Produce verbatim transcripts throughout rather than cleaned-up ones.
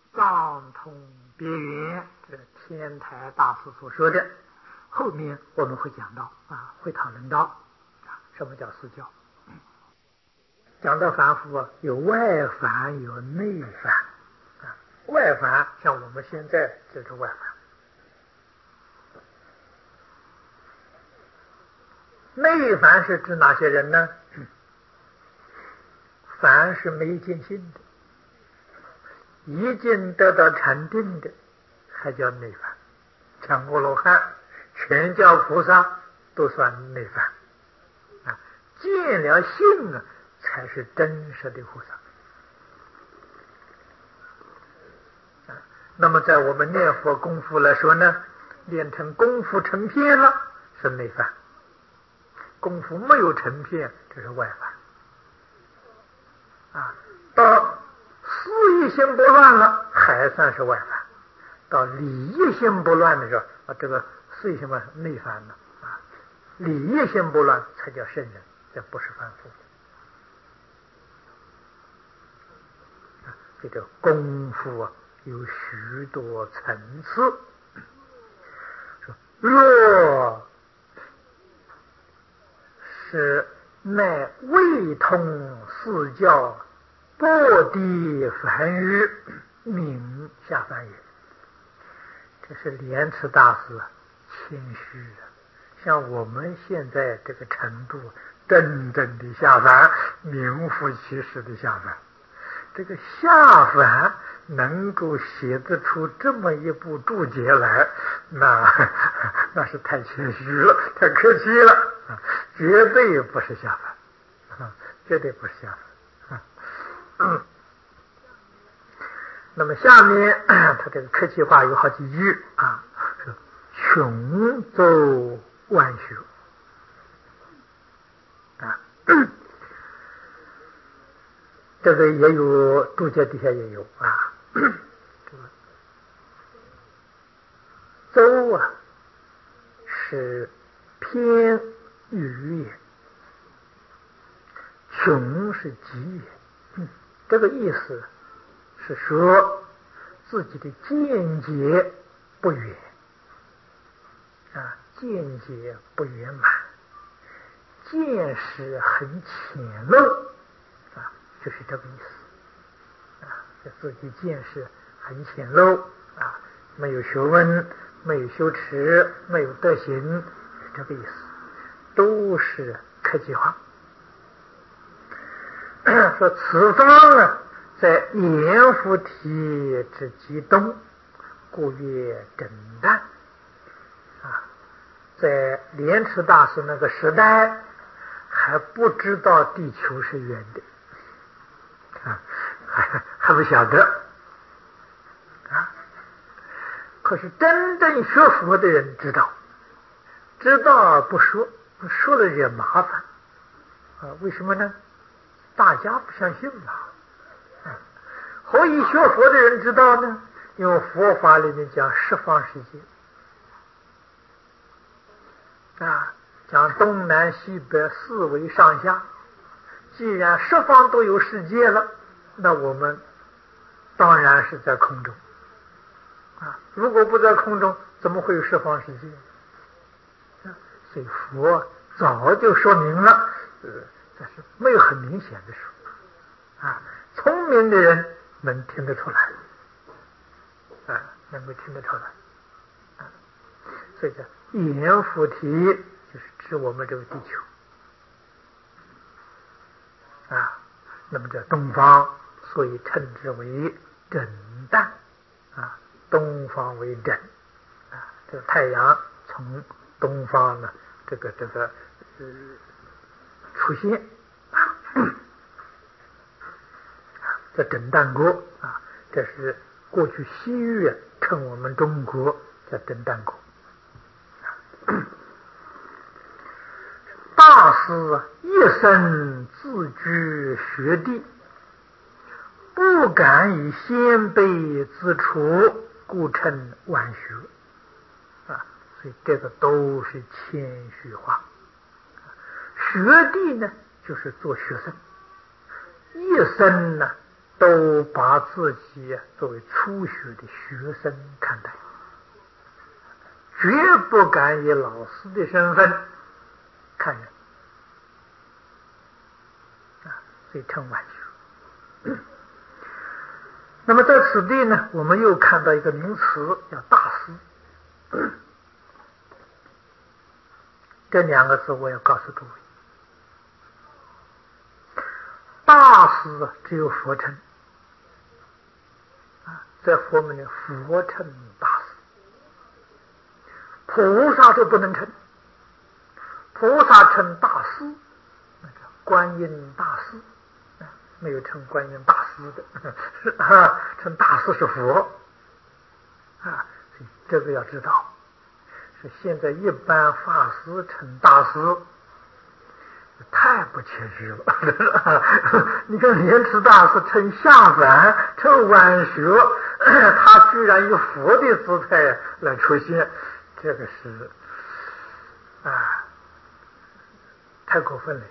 藏通别圆，这是天台大师所说的。后面我们会讲到啊，会讨论到啊，什么叫四教。讲到凡夫啊，有外凡有内凡啊。外凡像我们现在就是外凡，内凡是指哪些人呢？凡是没见性的，已经得到禅定的，还叫内凡。像阿罗汉、全教菩萨都算内凡啊。见了性啊，才是真实的菩萨。那么在我们念佛功夫来说呢，练成功夫成片了是内凡，功夫没有成片这是外凡啊。到思意心不乱了还算是外凡，到理意心不乱的时候啊，这个思意心不乱内凡了啊，理意心不乱才叫圣人，这不是凡夫。这个功夫啊有许多层次，若是乃未通四教，薄地凡愚，名下凡也。这是莲池大师谦虚的，像我们现在这个程度，真正的下凡，名副其实的下凡。这个下凡能够写得出这么一部注解来，那那是太谦虚了，太客气了，绝对不是下凡，绝对不是下凡。嗯，那么下面他这个客气话有好几句啊，穷州万学啊。这个也有注解底下也有啊。周啊是偏语也，穷是吉也。嗯，这个意思是说自己的见解不圆啊，见解不圆满，见识很浅陋啊，就是这个意思啊，自己见识很浅陋啊，没有学问，没有修持，没有德行，是这个意思，都是客气话。说此方啊，在阎浮提之极东，故曰真旦啊。在莲池大师那个时代，还不知道地球是圆的啊，还还不晓得啊。可是真正学佛的人知道，知道不说，不说了也麻烦啊。为什么呢？大家不相信嘛。啊，何以学佛的人知道呢？因为佛法里面讲十方世界啊，讲东南西北四维上下。既然十方都有世界了，那我们当然是在空中啊。如果不在空中，怎么会有十方世界？啊，所以佛早就说明了，呃，这是没有很明显的说啊。聪明的人能听得出来啊，能够听得出来啊。所以这阎浮提就是指我们这个地球啊。那么这东方，所以称之为真旦啊，东方为真啊。这个太阳从东方呢，这个这个呃出现啊，这真旦国啊，这是过去西域称我们中国叫真旦国。大师一生自居学地，不敢以先辈自处，故称晚学啊。所以这个都是谦虚话。学地呢，就是做学生，一生呢都把自己作为初学的学生看待，绝不敢以老师的身份看人啊，所以称晚学。那么在此地呢，我们又看到一个名词叫大师。这两个字我要告诉各位，大师只有佛称啊，在佛门里佛称大师，菩萨就不能称，菩萨称大师，那叫观音大师，没有称观音大师的，啊，称大师是佛啊，所以这个要知道。是现在一般法师称大师太不谦虚了。你看莲池大师称下凡，称晚学，他居然以佛的姿态来出现，这个是啊太过分了。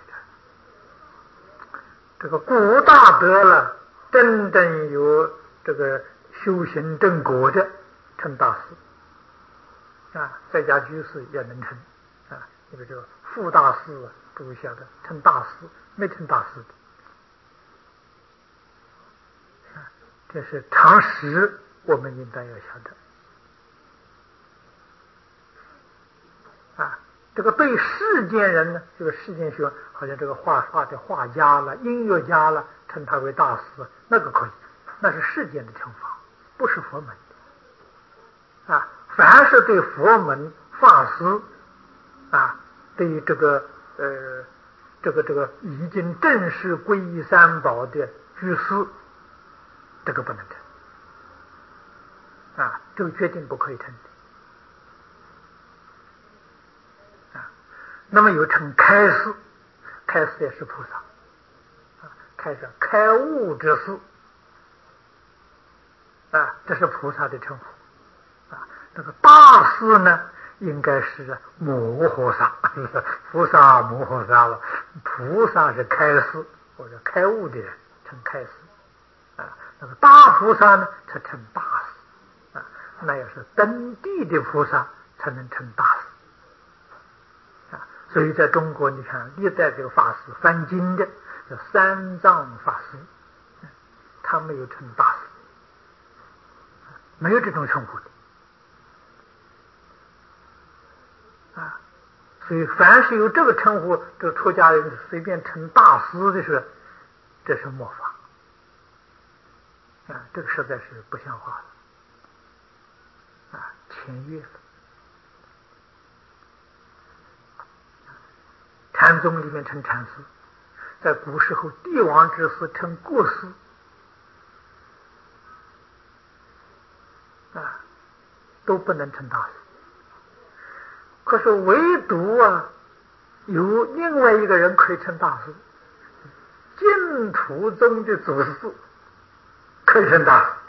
这个古大德了，真正有这个修行正果的称大师啊，在家居士也能称啊，因为这个副大师啊，诸位晓得称大师，没称大师的啊，这是常识，我们应当要晓得啊。这个对世间人呢，这个世间学，好像这个画画的画家了、音乐家了，称他为大师，那个可以，那是世间的称法，不是佛门的啊。凡是对佛门法师啊，对于这个呃这个这个已经正式皈依三宝的居士，这个不能称啊，这个决定不可以称的啊。那么有称开示，开示也是菩萨啊，开示开悟之士啊，这是菩萨的称呼。这个大师呢，应该是摩诃萨，菩萨摩诃萨了。菩萨是开示或者开悟的人，称开示啊。那个大菩萨呢，才称大师啊。那要是登地的菩萨，才能称大师啊。所以在中国，你看历代这个法师翻经的叫三藏法师，他没有称大师，没有这种称呼的。啊，所以凡是有这个称呼，这个出家人随便称大师的是，这是末法啊，这个实在是不像话了啊，僭越了。禅宗里面称禅师，在古时候帝王之师称国师啊，都不能称大师。可是唯独啊，有另外一个人可以称大师，净土宗的祖师可以称大师。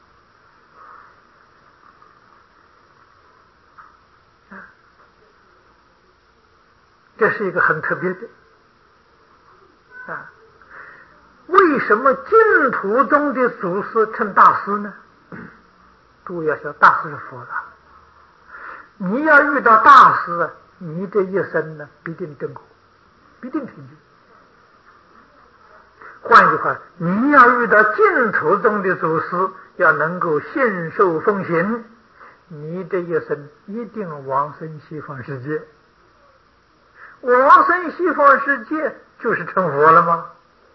这是一个很特别的啊。为什么净土宗的祖师称大师呢？诸位要晓得，大师是佛的。你要遇到大师啊，你这一生呢必定正果，必定成就。换句话，你要遇到净土中的祖师，要能够信受奉行，你这一生一定往生西方世界。往生西方世界就是成佛了吗？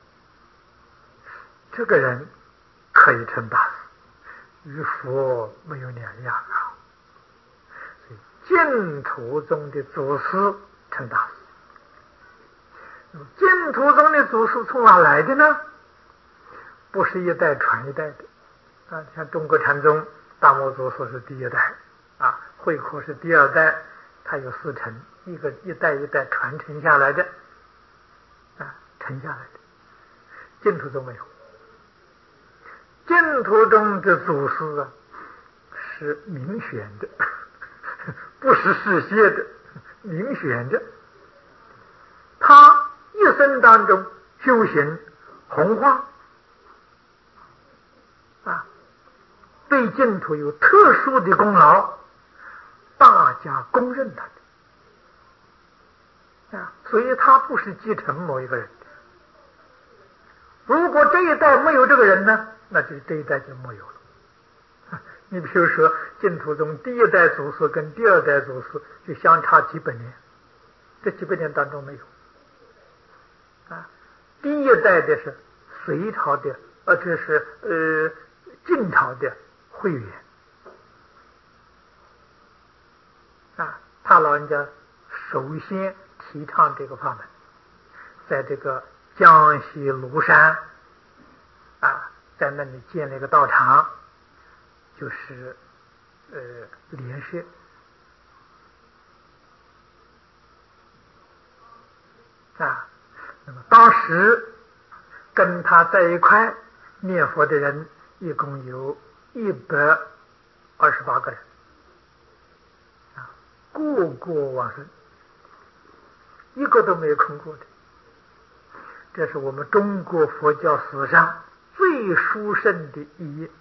这个人可以成大师，与佛没有两样啊。净土中的祖师称大师。净土中的祖师从哪来的呢？不是一代传一代的啊，像中国禅宗大摩祖师是第一代啊，慧可是第二代，他有四承，一个一代一代传承下来的啊，承下来的。净土中没有，净土中的祖师啊是明显的。不是世界的，明显的。他一生当中修行弘化对净土有特殊的功劳，大家公认他的啊，所以他不是继承某一个人。如果这一代没有这个人呢，那就这一代就没有了。你比如说净土宗第一代祖师跟第二代祖师就相差几百年，这几百年当中没有啊。第一代的是隋朝的，呃，这是呃晋朝的慧远啊，他老人家首先提倡这个法门，在这个江西庐山啊，在那里建了一个道场，就是呃莲社啊。那么当时跟他在一块念佛的人一共有一百二十八个人啊，个个往生，一个都没有空过的。这是我们中国佛教史上最殊胜的一页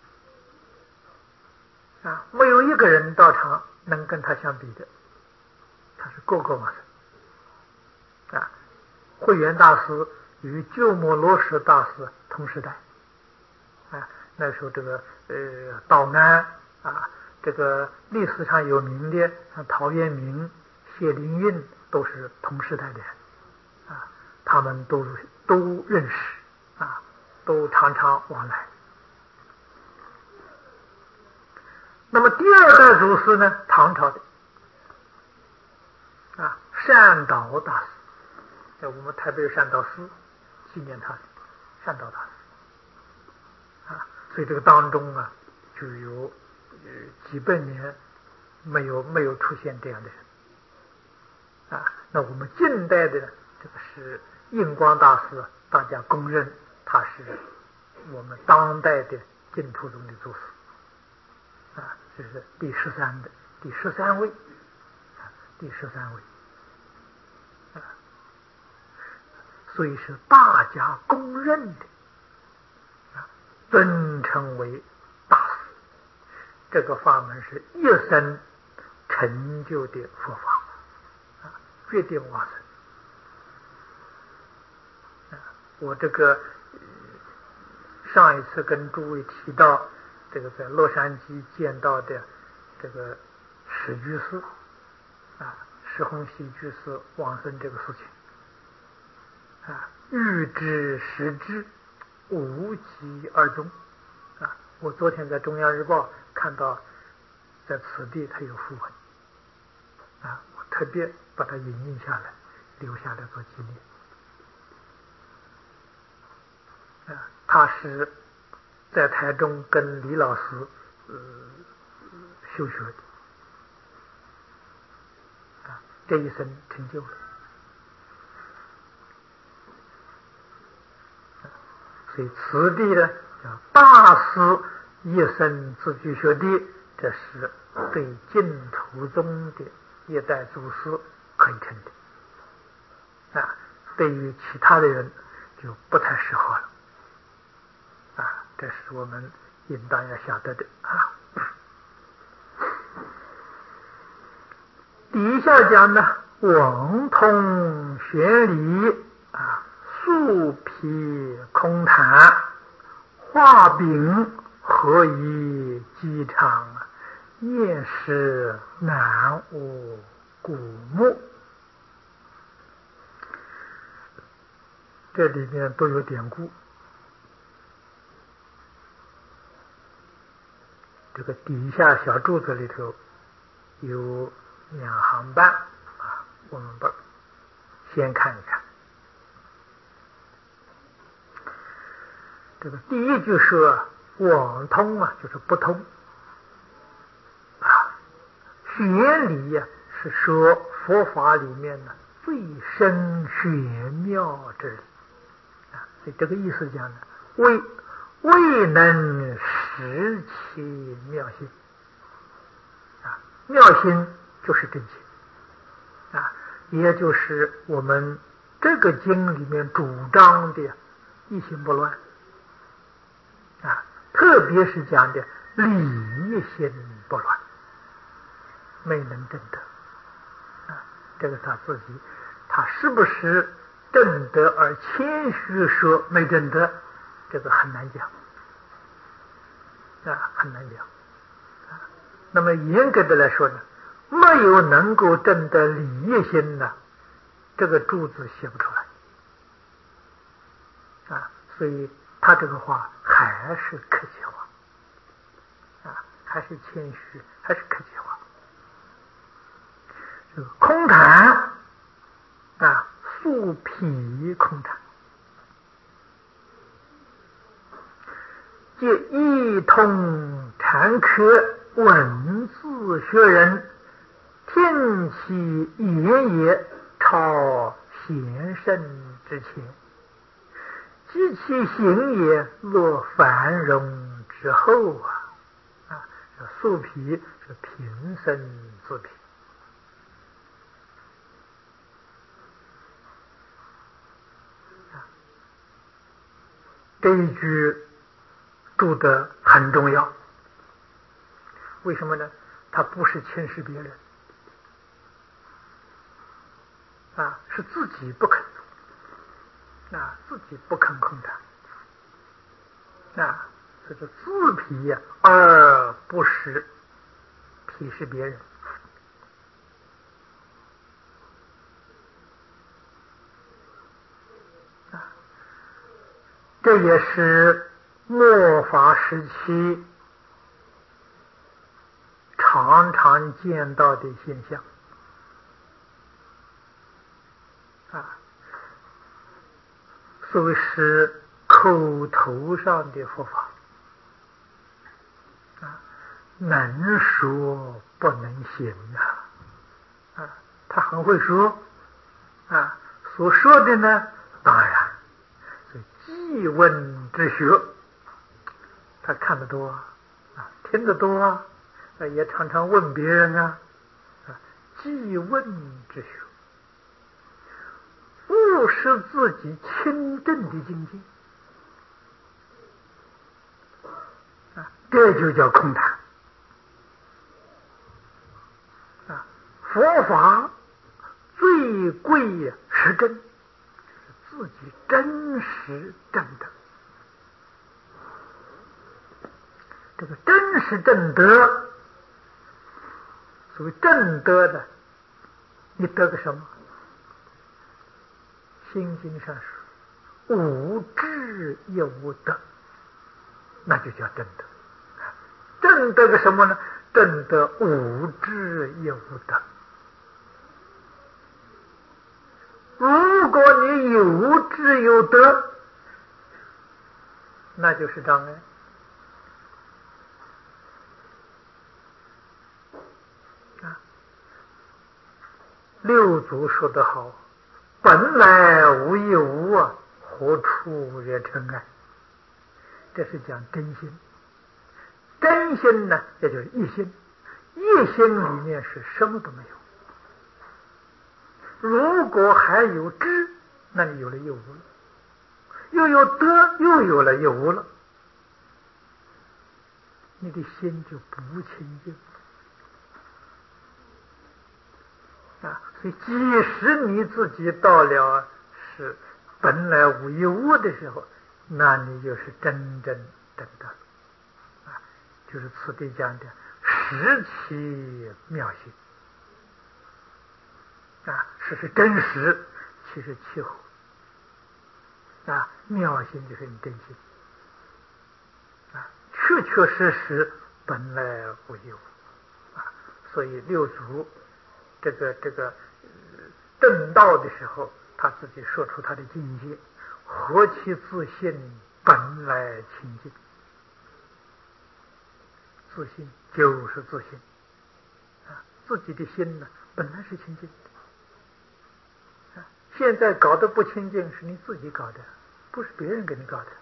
啊，没有一个人道场能跟他相比的，他是个个往生啊。慧远大师与鸠摩罗什大师同时代啊，那时候这个呃道安啊，这个历史上有名的像陶渊明、谢灵运都是同时代的人啊，他们都都认识啊，都常常往来。那么第二代祖师呢，唐朝的啊，善导大师，在我们台北善导寺纪念他的善导大师啊，所以这个当中啊，就有呃几百年没有没有出现这样的人啊。那我们近代的这个是印光大师，大家公认他是我们当代的净土宗的祖师啊，这是第十三的第十三位啊，第十三位啊，所以是大家公认的啊，尊称为大师。这个法门是一生成就的佛法啊，决定往生啊。我这个上一次跟诸位提到这个在洛杉矶见到的这个史居士啊，石弘熙居士往生这个事情啊，欲知实知，无疾而终啊。我昨天在中央日报看到在此地他有讣文啊，我特别把它引印下来留下来做纪念啊。他是在台中跟李老师呃修学的啊，这一生成就了啊。所以此地呢叫大师一生自具学地，这是对净土宗的一代祖师可以称的啊。对于其他的人就不太适合了啊，这是我们应当要晓得的啊。底下讲呢，网通玄理啊，素皮空谈，画饼何以机场，夜视南无古木。这里面都有典故。这个底下小柱子里头有两行半啊，我们把先看一看。这个第一句说网通啊，就是不通啊。玄理呀、啊，是说佛法里面呢最深玄妙之理啊。所以这个意思讲呢，为未能识其妙心啊，妙心就是真心啊，也就是我们这个经里面主张的一心不乱啊，特别是讲的理心不乱，没能证得啊。这个他自己，他是不是证得而谦虚说没证得，这个很难讲啊，很难讲啊。那么严格的来说呢，没有能够证得理业心呢，这个注字写不出来啊。所以他这个话还是客气话啊，还是谦虚，还是客气话。这个空谈啊，素皮空谈，借一通禅科文字学人，天其言也超贤圣之前，及其行也落繁荣之后啊！啊，素皮是平生自皮。这一句注得很重要，为什么呢？他不是轻视别人啊，是自己不肯啊，自己不肯空谈啊，这个自皮呀、啊，而不是鄙视别人啊。这也是末法时期常常见到的现象啊，所谓是口头上的佛法啊，能说不能行啊，啊，他很会说啊，所说的呢，当然是记问之学，他看得多啊，听得多啊，也常常问别人啊，啊，记问之学。不是自己亲证的境界啊，这就叫空谈啊。佛法最贵是真，自己真实证得。这个真实证得，所谓证得的，你得个什么？心经上说无智亦无得，那就叫证得。证得个什么呢？证得无智亦无得。如果你有智有得，那就是障碍啊。六祖说得好，本来无一物啊，何处惹尘埃？这是讲真心。真心呢，也就是一心。一心里面是什么都没有。如果还有知，那你有了有无了；又有得，又有了有无了。你的心就不清净啊！所以，即使你自己到了是本来无一物的时候，那你就是真正证得啊！就是此地讲的实其妙心啊，实是真实，其实其后啊，妙心就是你真心啊，确确实实本来无一物啊。所以六祖这个这个证道的时候，他自己说出他的境界：何其自信，本来清净。自信就是自信啊，自己的心呢本来是清净的啊，现在搞得不清净是你自己搞的，不是别人给你搞的。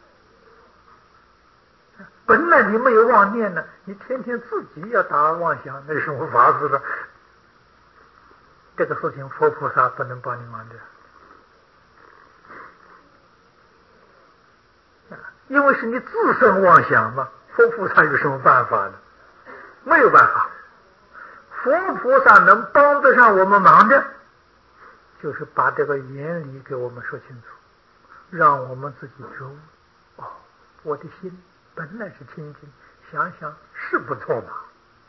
本来你没有妄念呢，你天天自己要打妄想，那是什么法子了？这个事情佛菩萨不能帮你忙的啊，因为是你自身妄想嘛， 佛菩萨有什么办法呢？没有办法。佛菩萨能帮得上我们忙的，就是把这个原理给我们说清楚，让我们自己觉悟。哦，我的心本来是清净，想想是不错吧？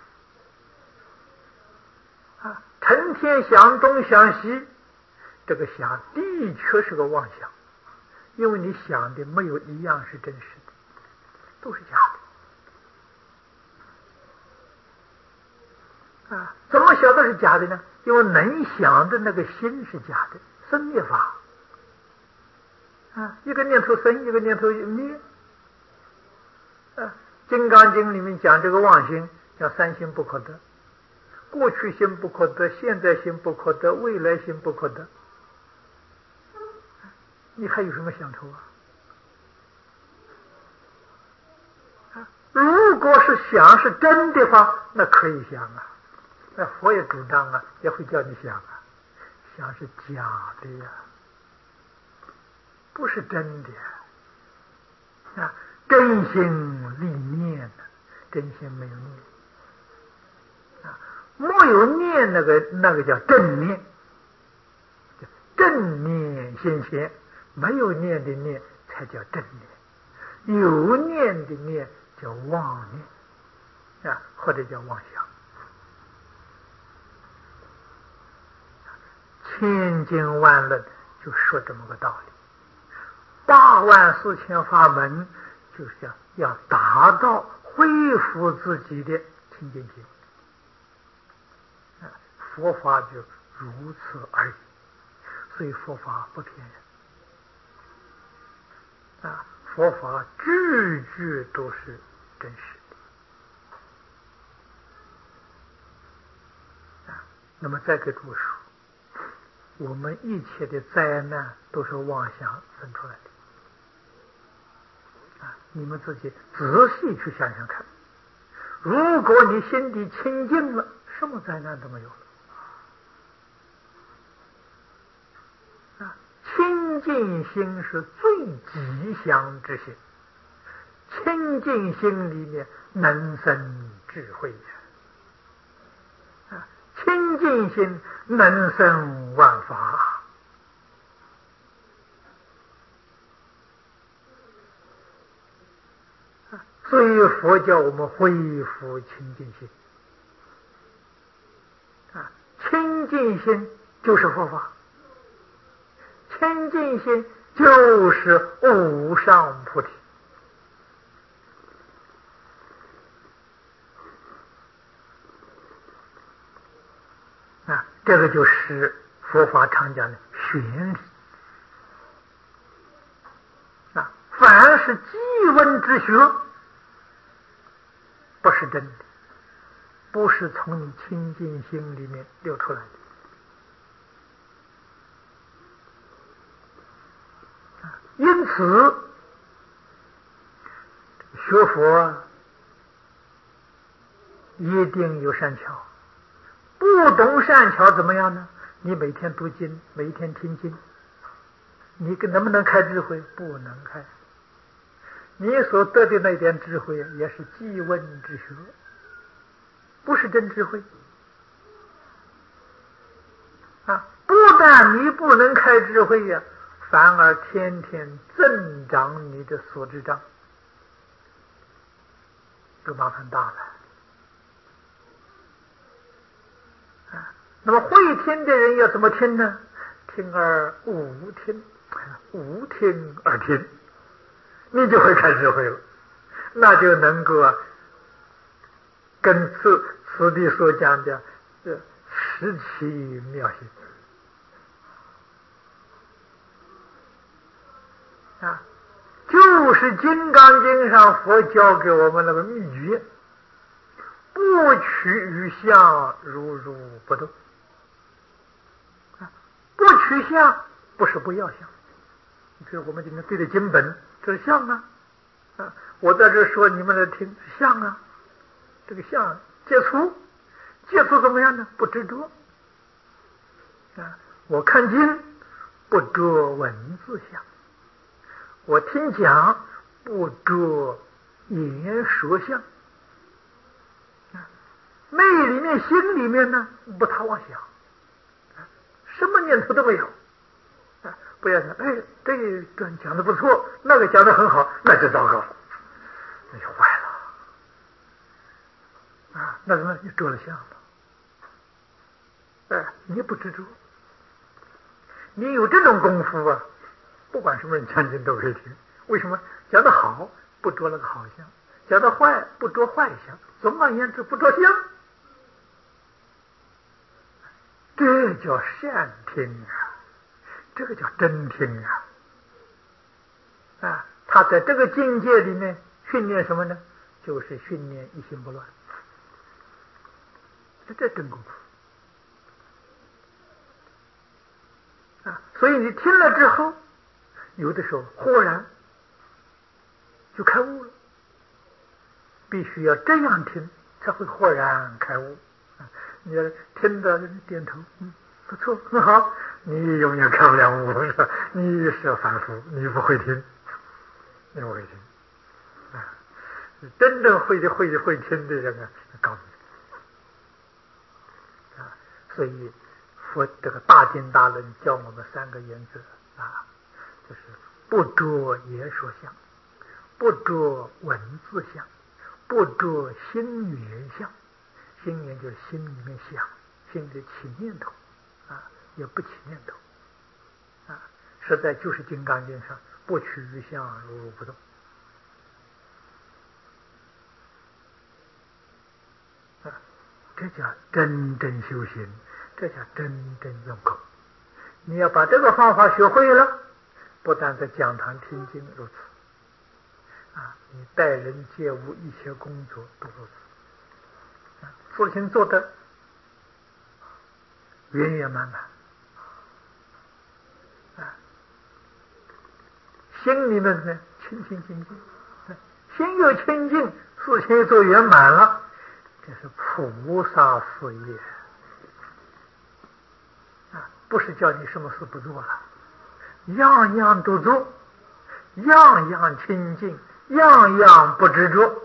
啊，成天想东想西，这个想的确是个妄想，因为你想的没有一样是真实的，都是假的。啊，怎么晓得是假的呢？因为能想的那个心是假的，生灭法。啊，一个念头生，一个念头灭。啊，《金刚经》里面讲这个妄心，叫三心不可得。过去心不可得，现在心不可得，未来心不可得。你还有什么想头啊？啊，如果是想是真的话，那可以想啊。那佛也主张啊，也会叫你想啊。想是假的呀，不是真的呀。啊，真心立念呢，真心没有念。没有念那个那个叫正念，正念先前，没有念的念才叫正念，有念的念叫妄念啊，或者叫妄想。千经万论就说这么个道理，八万四千法门就是要要达到恢复自己的清净心。佛法就如此而已，所以佛法不骗人啊！佛法句句都是真实的啊！那么再给诸位说，我们一切的灾难都是妄想生出来的啊！你们自己仔细去想想看，如果你心底清净了，什么灾难都没有了。清净心是最吉祥之心，清净心里面能生智慧呀！啊，清净心能生万法。啊，所以佛教我们恢复清净心。啊，清净心就是佛法。清净心就是无上菩提啊，这个就是佛法常讲的玄理啊。凡是记闻之学，不是真的，不是从你清净心里面流出来的。因此，学佛一定有善巧，不懂善巧怎么样呢？你每天读经，每天听经，你能不能开智慧？不能开。你所得的那点智慧也是记闻之学，不是真智慧啊！不但你不能开智慧呀、啊，反而天天增长你的所知障，就麻烦大了啊！那么会听的人要怎么听呢？听而无听，无听而听，你就会开智慧了，那就能够啊，跟此此地所讲的这十七妙行啊，就是《金刚经》上佛教给我们那个秘诀，不取于相，如如不动。啊，不取相不是不要相，你比如我们今天对的经本，这是相啊，啊，我在这说，你们来听，相啊，这个相接触，接触怎么样呢？不执着啊，我看经不着文字相。我听讲不着言说相。内里面心里面呢不他妄想，什么念头都没有。不要说哎，这段讲的不错，那个讲的很好，那就糟糕，那就坏了啊！那什么，你着了相了。哎，你不执着，你有这种功夫啊，不管什么人讲经都可以听。为什么？讲的好，不着了个好相；讲的坏，不着坏相。总而言之，不着相。这叫善听啊，这个叫真听啊！啊，他在这个境界里面训练什么呢？就是训练一心不乱，这这真功夫啊！所以你听了之后，有的时候豁然就开悟了。必须要这样听，才会豁然开悟。你要听到点头，嗯，不错，很好，你永远开不了悟，是吧？你是凡夫，你不会听，你不会听啊！真正会的会会听的人啊，告诉你啊。所以佛这个大经大论教我们三个原则啊，就是不着言说相，不着文字相，不着心缘相。心念就是心里面想，心里起念头啊，也不起念头啊，实在就是《金刚经》上不取于相，如如不动啊，这叫真正修行，这叫真正用功。你要把这个方法学会了，不但在讲堂听经如此啊，你待人接物一切工作都如此。事情做得圆圆满满啊，心里面呢清清净净，心又清净，事情又做圆满了，这是菩萨事业啊！不是叫你什么事不做了，样样都做，样样清净，样样不执着。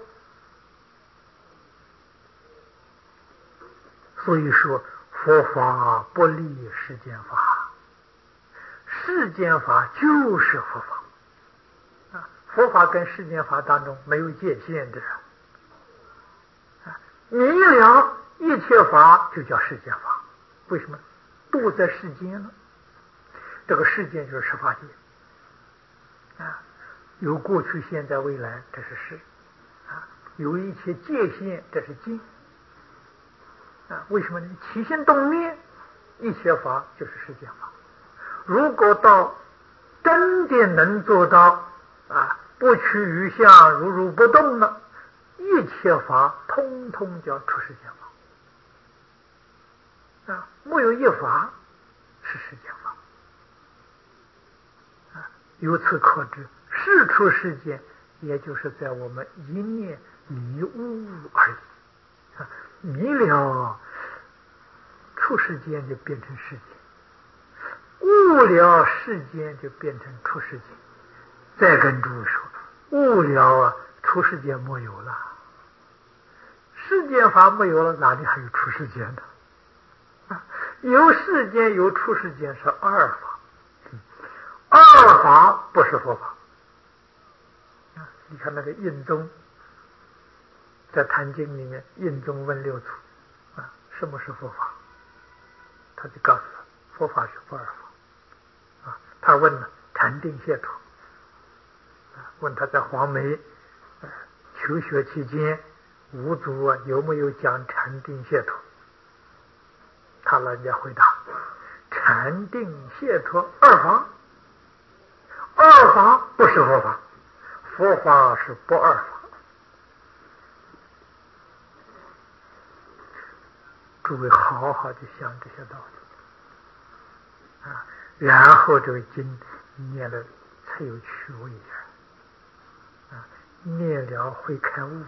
所以说，佛法不离世间法，世间法就是佛法啊！佛法跟世间法当中没有界限的啊！明了一切法就叫世间法，为什么？都在世间了。这个世间就是十法界啊，有过去、现在、未来，这是世啊；有一切界限，这是境。啊，为什么呢？起心动念，一切法就是世间法。如果到真的能做到啊，不取于相，如如不动了，一切法通通叫出世间法啊，没有一法是世间法啊。由此可知，事出世间，也就是在我们一念迷悟而已啊。迷了，出世间就变成世间；悟了，世间就变成出世间。再跟诸位说，悟了啊，出世间没有了，世间法没有了，哪里还有出世间呢？啊，有世间有出世间是二法，二法不是佛法。啊，你看那个印宗。在《坛经》里面，印宗问六祖啊，什么是佛法？他就告诉他，佛法是不二法啊。他问了禅定解脱啊，问他在黄梅啊求学期间，五祖啊有没有讲禅定解脱？他老人家回答：禅定解脱二法，二法不是佛法，佛法是不二法。诸位好好的想这些道理啊，然后这个经念了才有趣味呀！啊，念了会开悟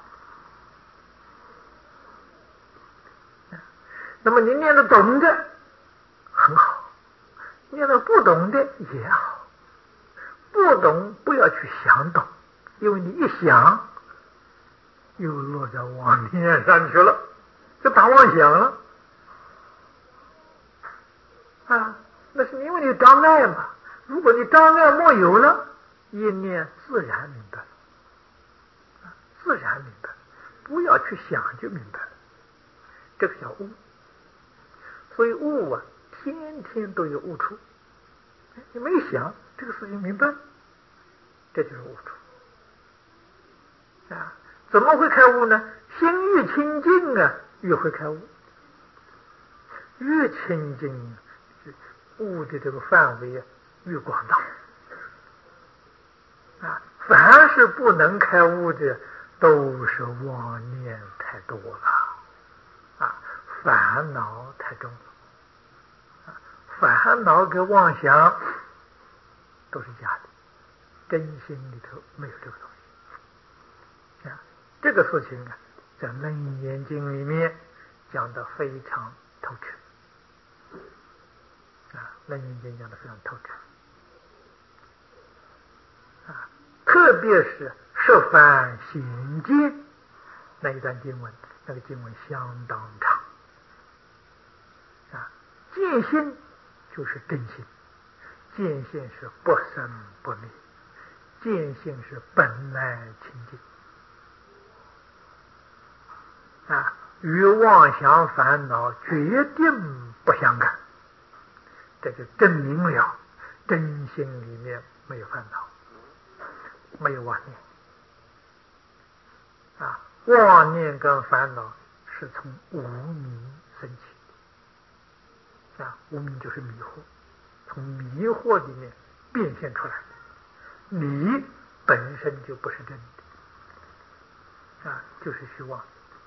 啊！那么你念得懂的很好，念得不懂的也好，不懂不要去想懂，因为你一想又落在妄念上去了，就打妄想了啊！那是因为你障碍嘛。如果你障碍没有了，一念自然明白了，自然明白了，不要去想就明白了，这个叫悟。所以悟啊，天天都有悟处。你没想这个事情明白，这就是悟处啊。怎么会开悟呢？心越清净啊，越会开悟。越清净，悟的这个范围啊越广大啊。凡是不能开悟的，都是妄念太多了啊，烦恼太重了啊。烦恼跟妄想都是假的，真心里头没有这个东西啊。这个事情啊，在《楞严经》里面讲得非常透彻啊，《楞严经》讲得非常透彻啊，特别是十番行见那一段经文，那个经文相当长啊。见性就是真心，见性是不生不灭，见性是本来清净啊，与妄想烦恼决定不相干。这就证明了真心里面没有烦恼，没有妄念啊。妄念跟烦恼是从无明生起啊，无明就是迷惑，从迷惑里面变现出来的。你本身就不是真的啊，就是虚妄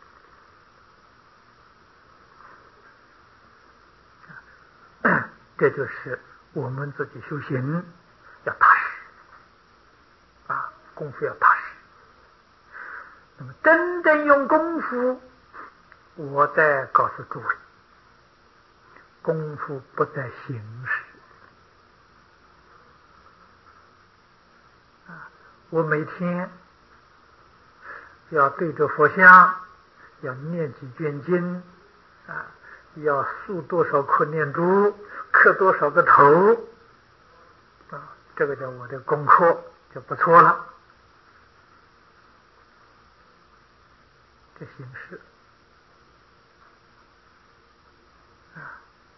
啊。这就是我们自己修行要踏实啊，功夫要踏实。那么真正用功夫，我再告诉诸位，功夫不在形式啊。我每天要对着佛像，要念几卷经啊，要塑多少颗念珠，磕多少个头啊，这个叫我的功课就不错了。这形式啊，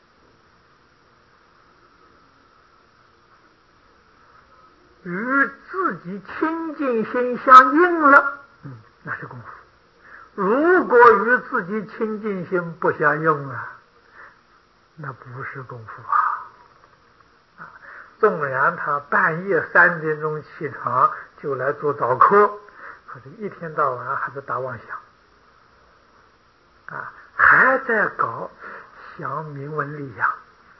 与自己清净心相应了，嗯，那是功夫。如果与自己清净心不相应啊，那不是功夫啊！啊，纵然他半夜三点钟起床就来做早课，可是一天到晚还在打妄想啊，还在搞想名闻利养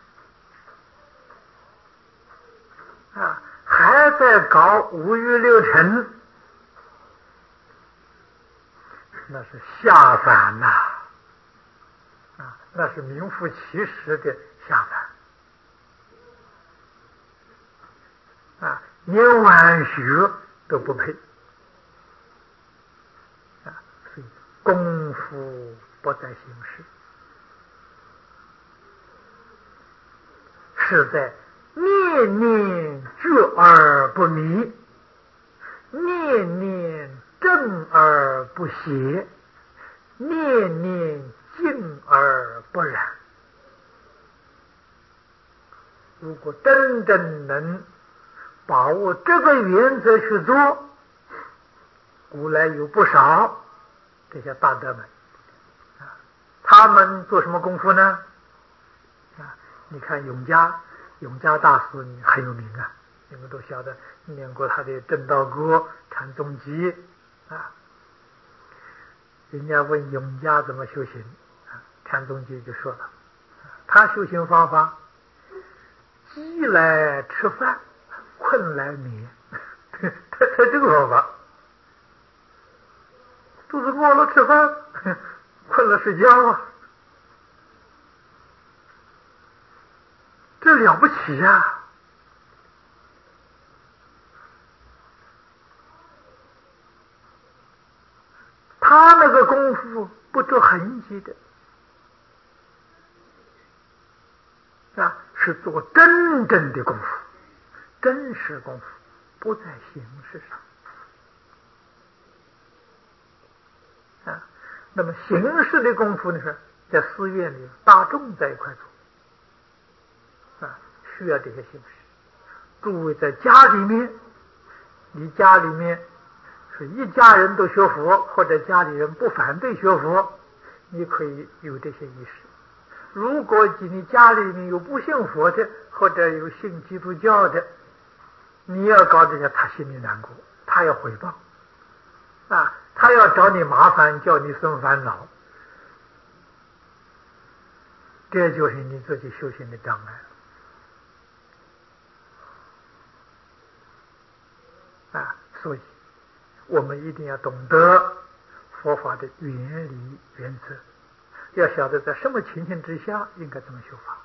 啊，还在搞五欲六尘，那是下凡呐！啊，那是名副其实的下凡啊，连晚学都不配啊！所以功夫不在形式，是在念念觉而不迷，念念正而不邪，念念静而不染。如果真正能把握这个原则去做，古来有不少这些大德们啊，他们做什么功夫呢？啊，你看永嘉，永嘉大师很有名啊，你们都晓得，念过他的《正道歌》《禅宗集》啊。人家问永嘉怎么修行啊，《禅宗集》就说了，他修行方法：饥来吃饭，困来眠。他他这个方法，肚子饿了吃饭，困了睡觉啊，这了不起呀、啊！他他那个功夫不着痕迹的，啊，是做真正的功夫，真实功夫，不在形式上。啊，那么形式的功夫呢，是在寺院里大众在一块做，啊，需要这些形式。诸位在家里面，你家里面是一家人都学佛，或者家里人不反对学佛，你可以有这些仪式。如果你家里面有不信佛的，或者有信基督教的，你要搞这些，他心里难过，他要回报啊，他要找你麻烦，叫你生烦恼，这就是你自己修行的障碍啊。所以我们一定要懂得佛法的原理原则，要晓得在什么情形之下应该怎么修法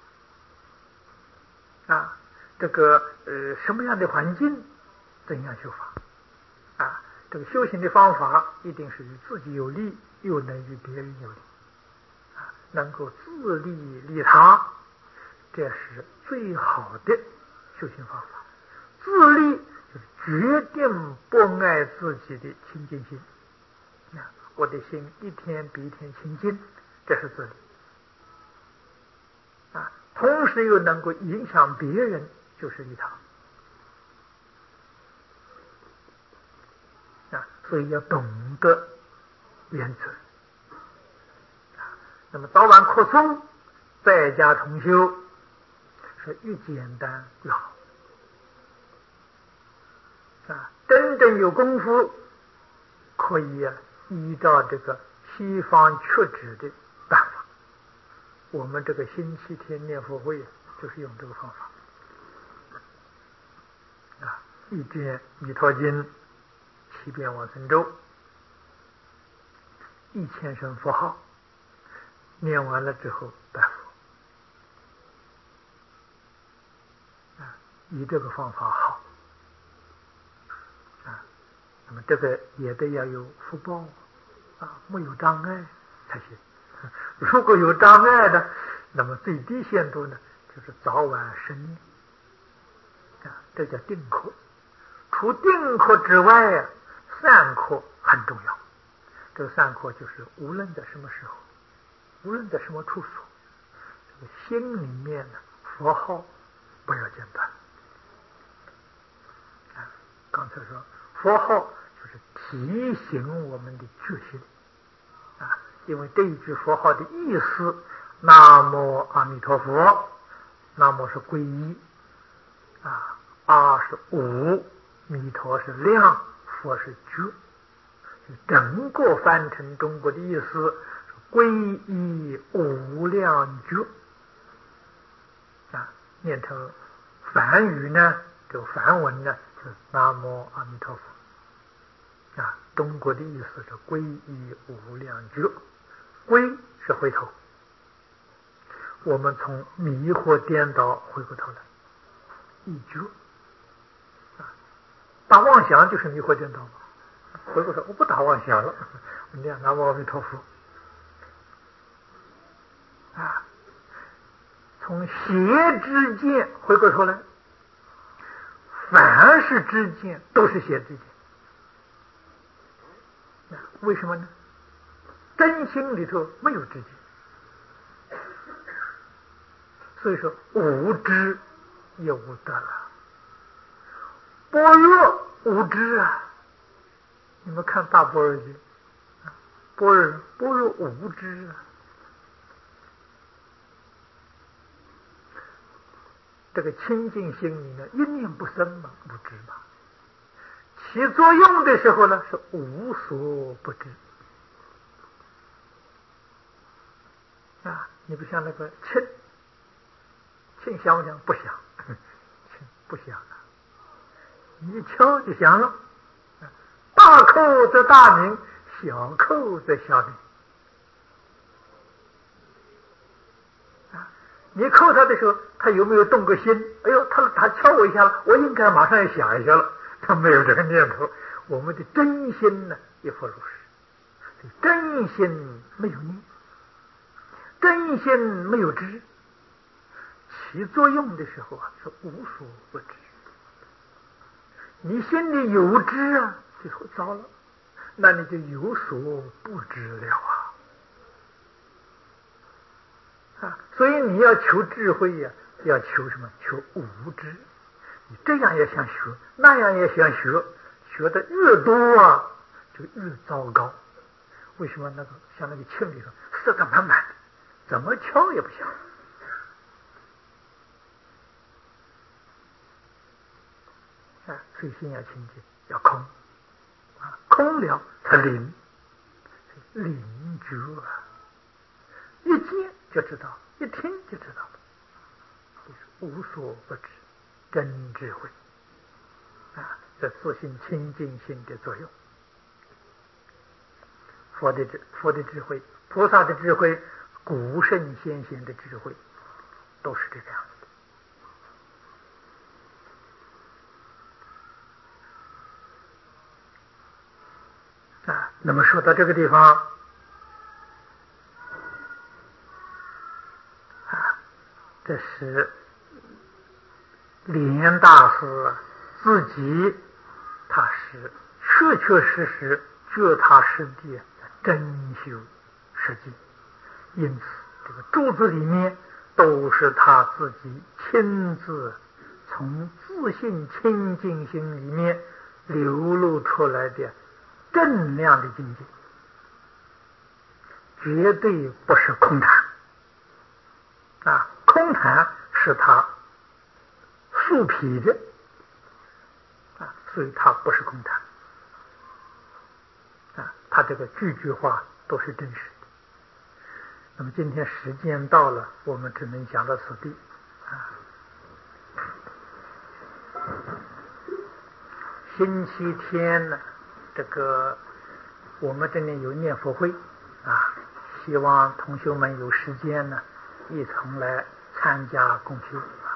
啊，这个呃什么样的环境怎样修法啊，这个修行的方法一定是与自己有利，又能与别人有利啊，能够自利利他，这是最好的修行方法。自利就是决定不爱自己的清净心啊，我的心一天比一天清净，这是自利啊，同时又能够影响别人，就是利他啊，所以要懂得原则啊。那么早晚扩诵，在家同修，是越简单越好啊。真正有功夫，可以啊依照这个西方确指的办法。我们这个星期天念佛会就是用这个方法啊，一遍弥陀经，七遍往生咒，一千声佛号，念完了之后拜佛啊，以这个方法好啊。那么这个也得要有福报啊，没有障碍才行。如果有障碍的，那么最低限度呢，就是早晚生念啊，这叫定课。除定课之外啊，散课很重要。这个散课就是无论在什么时候，无论在什么处所，这个心里面的佛号不要间断啊。刚才说佛号就是提醒我们的决心啊，因为这一句佛号的意思，南无阿弥陀佛，南无是皈依啊，阿是无，弥陀是量，佛是觉，整个翻成中国的意思，皈依无量觉啊，念成梵语呢，这个梵文呢，就是南无阿弥陀佛啊，中国的意思是皈依无量觉，归是回头，我们从迷惑颠倒回过头来，一觉啊，打妄想就是迷惑颠倒嘛，回过头我不打妄想了，我念南无阿弥陀佛啊，从邪之见回过头来，凡是之见都是邪之见。为什么呢？真心里头没有知见，所以说无知也无得了。般若无知啊，你们看大般若经，般若般若无知啊，这个清净心里呢，一念不生嘛，无知嘛。起作用的时候呢，是无所不知啊！你不像那个磬，磬响不响？不响，磬不响啊！你一敲就响了。大扣则大鸣，小扣则小鸣啊！你扣他的时候，他有没有动个心？哎呦，他他敲我一下了，我应该马上要想一下了。他没有这个念头，我们的真心呢，亦复如是。 真心没有念，真心没有知，起作用的时候啊是无所不知。你心里有知啊，就说糟了，那你就有所不知了啊！啊，所以你要求智慧呀、啊，要求什么？求无知。你这样也想学，那样也想学，学的越多啊，就越糟糕。为什么？那个像那个磬里头塞得满满的，怎么敲也不响。啊，所以心要清净，要空啊，空了才灵，灵觉啊，一见就知道，一听就知道了，就是无所不知，真智慧啊，这自性清净心的作用。佛的智，佛的智慧，菩萨的智慧，古圣先贤的智慧，都是这个样子的啊。那么说到这个地方啊，这是莲大师自己，他是确确实实觉他实地真修实际，因此这个柱子里面都是他自己亲自从自信清净心里面流露出来的正量的境界，绝对不是空谈啊！空谈是他树皮的啊，所以他不是空谈啊，他这个句句话都是真实的。那么今天时间到了，我们只能讲到此地啊。星期天呢，这个我们这里有念佛会啊，希望同学们有时间呢，一同来参加共修。